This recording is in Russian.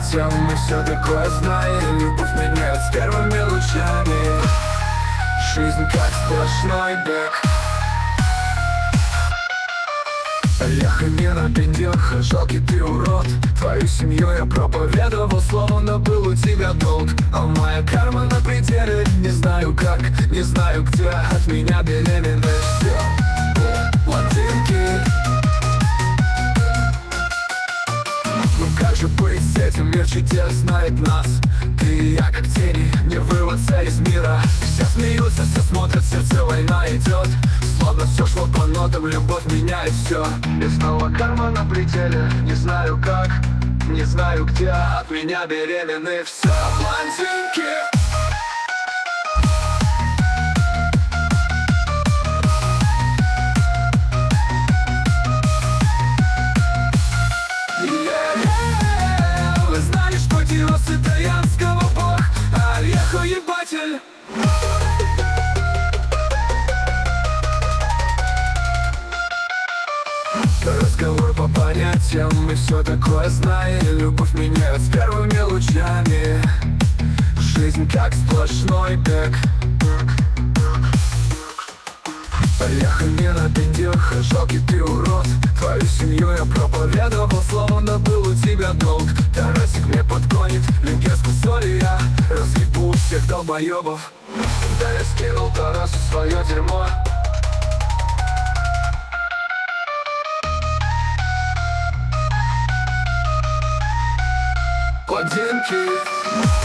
понятиям, мы все такое знаем. Любовь меняет с первыми лучами. Жизнь как сплошной бег. Ехай мне на пенделах, жалкий ты урод. Твою семью я проповедовал, словно был у тебя долг. А моя карма на пределе, не знаю как, не знаю где. От меня беременны все блондинки. Ну как же быть с этим, мир чудес знает нас. Ты и я как тени, не вырваться из мира. Все смеются, все смотрят, сердце война идет. Словно все шло по нотам, любовь меняет все. И снова карма на пределе, не знаю как, не знаю где. От меня беременны все блондинки. Вы знали, что Диос итальянского бог, а Альехо ебатель. Разговор по понятиям, мы все такое знаем. Любовь меняет с первыми лучами. Жизнь как сплошной бег. Поехали мне на пенделах, жалкий ты урод. Твою семью я проповедовал, словно был у тебя долг. Тарасик мне подгонит, венгерскую соль я разъебу всех долбоебов. Да я скинул Тарасу свое дерьмо. Блондинки.